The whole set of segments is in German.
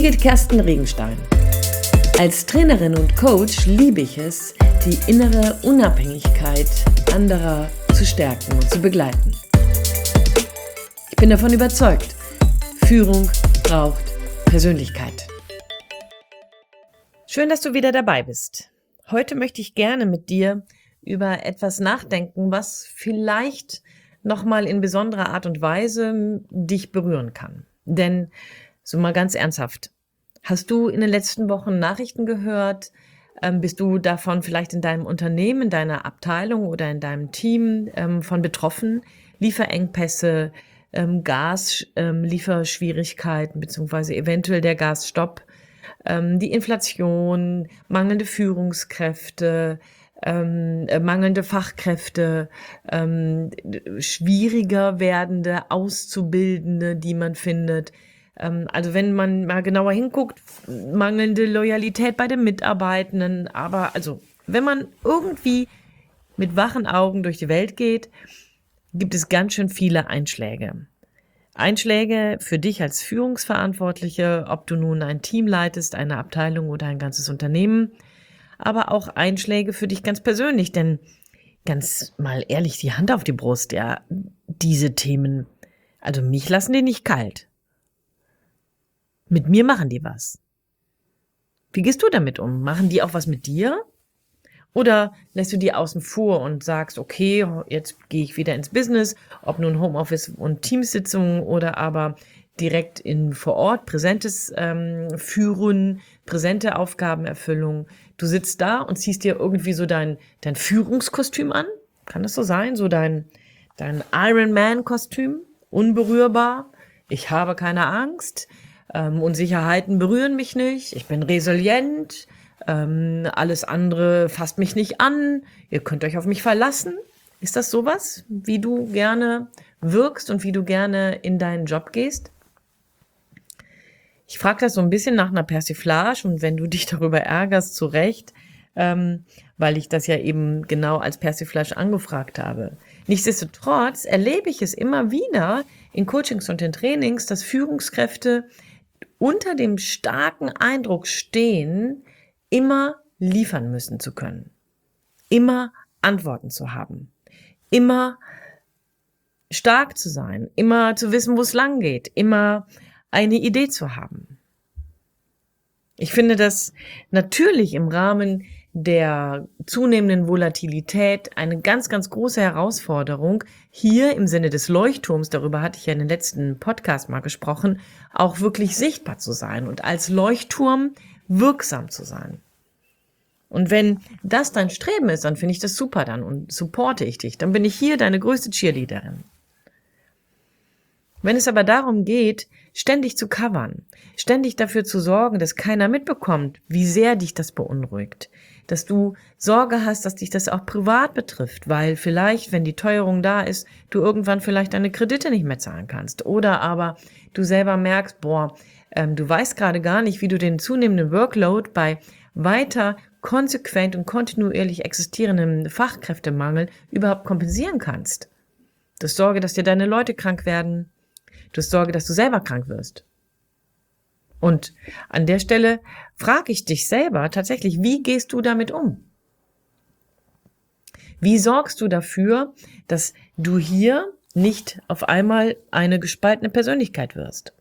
Birgit Kersten Regenstein. Als Trainerin und Coach liebe ich es, die innere Unabhängigkeit anderer zu stärken und zu begleiten. Ich bin davon überzeugt, Führung braucht Persönlichkeit. Schön, dass du wieder dabei bist. Heute möchte ich gerne mit dir über etwas nachdenken, was vielleicht nochmal in besonderer Art und Weise dich berühren kann. Denn, so mal ganz ernsthaft, hast du in den letzten Wochen Nachrichten gehört? Bist du davon vielleicht in deinem Unternehmen, in deiner Abteilung oder in deinem Team von betroffen? Lieferengpässe, Gaslieferschwierigkeiten beziehungsweise eventuell der Gasstopp, die Inflation, mangelnde Führungskräfte, mangelnde Fachkräfte, schwieriger werdende Auszubildende, die man findet. Also wenn man mal genauer hinguckt, mangelnde Loyalität bei den Mitarbeitenden. Aber also wenn man irgendwie mit wachen Augen durch die Welt geht, gibt es ganz schön viele Einschläge. Einschläge für dich als Führungsverantwortliche, ob du nun ein Team leitest, eine Abteilung oder ein ganzes Unternehmen, aber auch Einschläge für dich ganz persönlich, denn ganz mal ehrlich, die Hand auf die Brust, ja, diese Themen, also mich lassen die nicht kalt. Mit mir machen die was. Wie gehst du damit um? Machen die auch was mit dir? Oder lässt du die außen vor und sagst, okay, jetzt gehe ich wieder ins Business, ob nun Homeoffice und Teamsitzungen oder aber direkt vor Ort präsentes Führen, präsente Aufgabenerfüllung. Du sitzt da und ziehst dir irgendwie so dein Führungskostüm an. Kann das so sein? So dein Iron-Man-Kostüm? Unberührbar. Ich habe keine Angst. Unsicherheiten berühren mich nicht. Ich bin resilient. Alles andere fasst mich nicht an. Ihr könnt euch auf mich verlassen. Ist das sowas, wie du gerne wirkst und wie du gerne in deinen Job gehst? Ich frage das so ein bisschen nach einer Persiflage und wenn du dich darüber ärgerst, zu Recht, weil ich das ja eben genau als Persiflage angefragt habe. Nichtsdestotrotz erlebe ich es immer wieder in Coachings und in Trainings, dass Führungskräfte unter dem starken Eindruck stehen, immer liefern müssen zu können, immer Antworten zu haben, immer stark zu sein, immer zu wissen, wo es lang geht, immer eine Idee zu haben. Ich finde das natürlich im Rahmen der zunehmenden Volatilität eine ganz, ganz große Herausforderung, hier im Sinne des Leuchtturms, darüber hatte ich ja in den letzten Podcast mal gesprochen, auch wirklich sichtbar zu sein und als Leuchtturm wirksam zu sein. Und wenn das dein Streben ist, dann finde ich das super dann und supporte ich dich. Dann bin ich hier deine größte Cheerleaderin. Wenn es aber darum geht, ständig zu covern, ständig dafür zu sorgen, dass keiner mitbekommt, wie sehr dich das beunruhigt, dass du Sorge hast, dass dich das auch privat betrifft, weil vielleicht, wenn die Teuerung da ist, du irgendwann vielleicht deine Kredite nicht mehr zahlen kannst oder aber du selber merkst, du weißt gerade gar nicht, wie du den zunehmenden Workload bei weiter konsequent und kontinuierlich existierendem Fachkräftemangel überhaupt kompensieren kannst. Du hast Sorge, dass dir deine Leute krank werden. Du hast Sorge, dass du selber krank wirst. Und an der Stelle frage ich dich selber tatsächlich, wie gehst du damit um? Wie sorgst du dafür, dass du hier nicht auf einmal eine gespaltene Persönlichkeit wirst?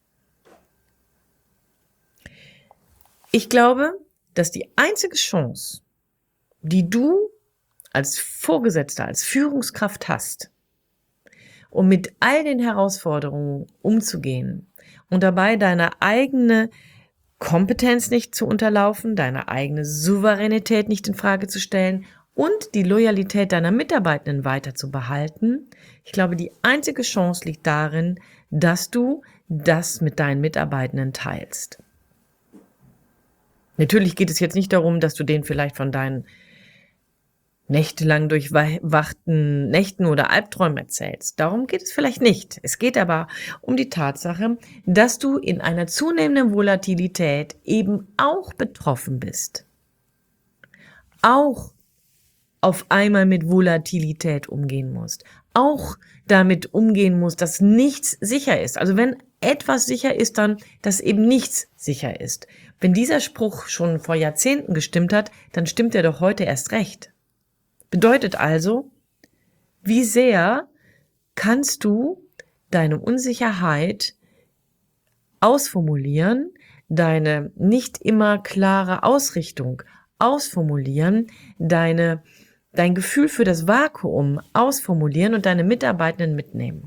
Ich glaube, dass die einzige Chance, die du als Vorgesetzter, als Führungskraft hast, um mit all den Herausforderungen umzugehen und dabei deine eigene Kompetenz nicht zu unterlaufen, deine eigene Souveränität nicht in Frage zu stellen und die Loyalität deiner Mitarbeitenden weiter zu behalten. Ich glaube, die einzige Chance liegt darin, dass du das mit deinen Mitarbeitenden teilst. Natürlich geht es jetzt nicht darum, dass du denen vielleicht von deinen nächtelang durchwachten Nächten oder Albträumen erzählst. Darum geht es vielleicht nicht. Es geht aber um die Tatsache, dass du in einer zunehmenden Volatilität eben auch betroffen bist. Auch auf einmal mit Volatilität umgehen musst. Auch damit umgehen musst, dass nichts sicher ist. Also wenn etwas sicher ist, dann, dass eben nichts sicher ist. Wenn dieser Spruch schon vor Jahrzehnten gestimmt hat, dann stimmt er doch heute erst recht. Bedeutet also, wie sehr kannst du deine Unsicherheit ausformulieren, deine nicht immer klare Ausrichtung ausformulieren, dein Gefühl für das Vakuum ausformulieren und deine Mitarbeitenden mitnehmen.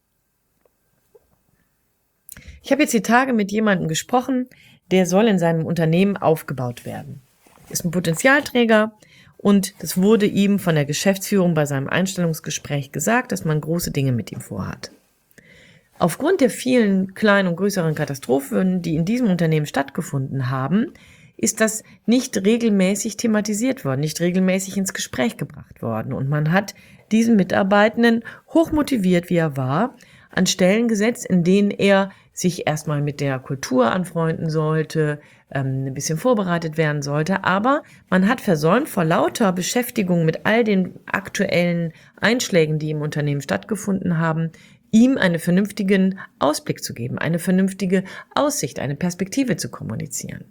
Ich habe jetzt die Tage mit jemandem gesprochen, der soll in seinem Unternehmen aufgebaut werden. Ist ein Potenzialträger und das wurde ihm von der Geschäftsführung bei seinem Einstellungsgespräch gesagt, dass man große Dinge mit ihm vorhat. Aufgrund der vielen kleinen und größeren Katastrophen, die in diesem Unternehmen stattgefunden haben, ist das nicht regelmäßig thematisiert worden, nicht regelmäßig ins Gespräch gebracht worden. Und man hat diesen Mitarbeitenden, hochmotiviert wie er war, an Stellen gesetzt, in denen er sich erstmal mit der Kultur anfreunden sollte, ein bisschen vorbereitet werden sollte. Aber man hat versäumt, vor lauter Beschäftigung mit all den aktuellen Einschlägen, die im Unternehmen stattgefunden haben, ihm einen vernünftigen Ausblick zu geben, eine vernünftige Aussicht, eine Perspektive zu kommunizieren.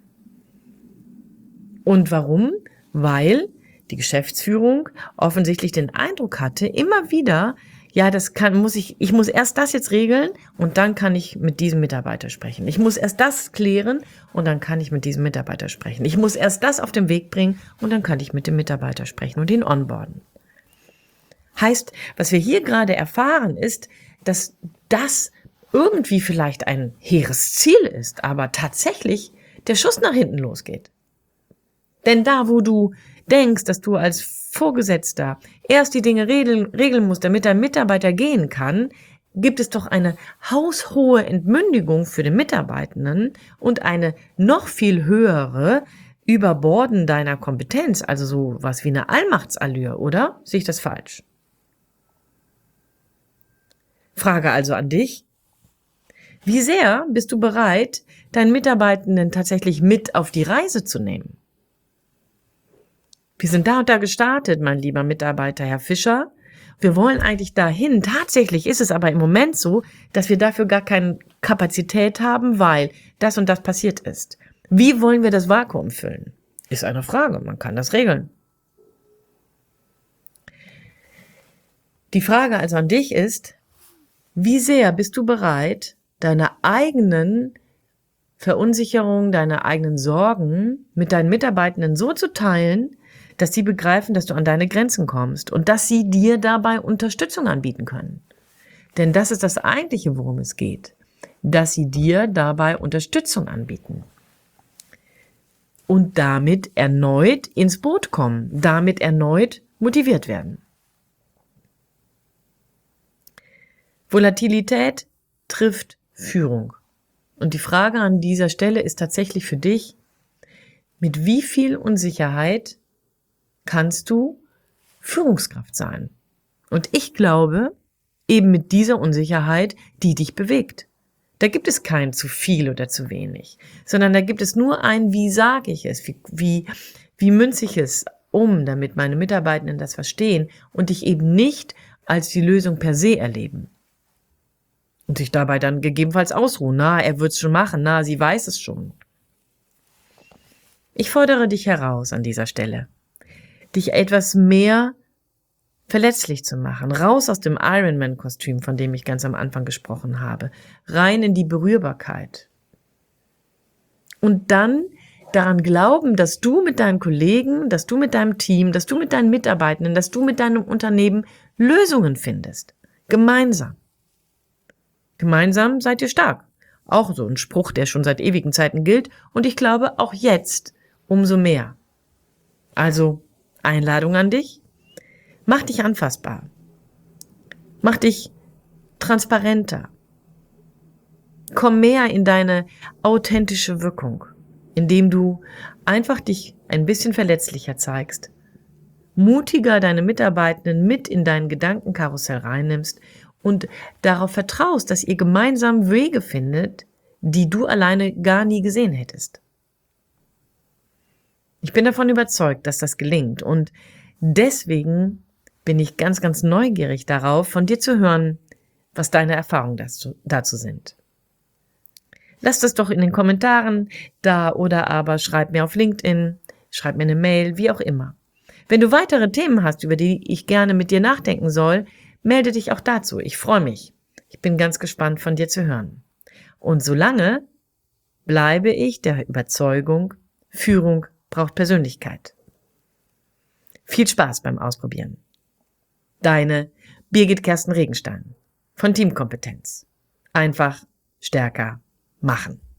Und warum? Weil die Geschäftsführung offensichtlich den Eindruck hatte, immer wieder, ja, ich muss erst das jetzt regeln und dann kann ich mit diesem Mitarbeiter sprechen. Ich muss erst das klären und dann kann ich mit diesem Mitarbeiter sprechen. Ich muss erst das auf den Weg bringen und dann kann ich mit dem Mitarbeiter sprechen und ihn onboarden. Heißt, was wir hier gerade erfahren, ist, dass das irgendwie vielleicht ein hehres Ziel ist, aber tatsächlich der Schuss nach hinten losgeht. Denn da, wo du denkst, dass du als Vorgesetzter erst die Dinge regeln musst, damit dein Mitarbeiter gehen kann, gibt es doch eine haushohe Entmündigung für den Mitarbeitenden und eine noch viel höhere Überborden deiner Kompetenz, also so was wie eine Allmachtsallure, oder? Sehe ich das falsch? Frage also an dich: Wie sehr bist du bereit, deinen Mitarbeitenden tatsächlich mit auf die Reise zu nehmen? Wir sind da und da gestartet, mein lieber Mitarbeiter, Herr Fischer. Wir wollen eigentlich dahin. Tatsächlich ist es aber im Moment so, dass wir dafür gar keine Kapazität haben, weil das und das passiert ist. Wie wollen wir das Vakuum füllen? Ist eine Frage, man kann das regeln. Die Frage also an dich ist: Wie sehr bist du bereit, deine eigenen Verunsicherungen, deine eigenen Sorgen mit deinen Mitarbeitenden so zu teilen, dass sie begreifen, dass du an deine Grenzen kommst und dass sie dir dabei Unterstützung anbieten können. Denn das ist das Eigentliche, worum es geht, dass sie dir dabei Unterstützung anbieten und damit erneut ins Boot kommen, damit erneut motiviert werden. Volatilität trifft Führung. Und die Frage an dieser Stelle ist tatsächlich für dich: Mit wie viel Unsicherheit kannst du Führungskraft sein? Und ich glaube, eben mit dieser Unsicherheit, die dich bewegt. Da gibt es kein zu viel oder zu wenig, sondern da gibt es nur ein, wie sage ich es, wie münze ich es um, damit meine Mitarbeitenden das verstehen und dich eben nicht als die Lösung per se erleben. Und sich dabei dann gegebenenfalls ausruhen. Er wird's schon machen, sie weiß es schon. Ich fordere dich heraus an dieser Stelle, dich etwas mehr verletzlich zu machen, raus aus dem Ironman-Kostüm, von dem ich ganz am Anfang gesprochen habe, rein in die Berührbarkeit. Und dann daran glauben, dass du mit deinen Kollegen, dass du mit deinem Team, dass du mit deinen Mitarbeitenden, dass du mit deinem Unternehmen Lösungen findest. Gemeinsam. Gemeinsam seid ihr stark. Auch so ein Spruch, der schon seit ewigen Zeiten gilt und ich glaube auch jetzt umso mehr. Also Einladung an dich: Mach dich anfassbar. Mach dich transparenter. Komm mehr in deine authentische Wirkung, indem du einfach dich ein bisschen verletzlicher zeigst, mutiger deine Mitarbeitenden mit in dein Gedankenkarussell reinnimmst und darauf vertraust, dass ihr gemeinsam Wege findet, die du alleine gar nie gesehen hättest. Ich bin davon überzeugt, dass das gelingt und deswegen bin ich ganz, ganz neugierig darauf, von dir zu hören, was deine Erfahrungen dazu sind. Lass das doch in den Kommentaren da oder aber schreib mir auf LinkedIn, schreib mir eine Mail, wie auch immer. Wenn du weitere Themen hast, über die ich gerne mit dir nachdenken soll, melde dich auch dazu. Ich freue mich. Ich bin ganz gespannt, von dir zu hören. Und solange bleibe ich der Überzeugung, Führung braucht Persönlichkeit. Viel Spaß beim Ausprobieren. Deine Birgit Kersten Regenstein von Teamkompetenz. Einfach stärker machen.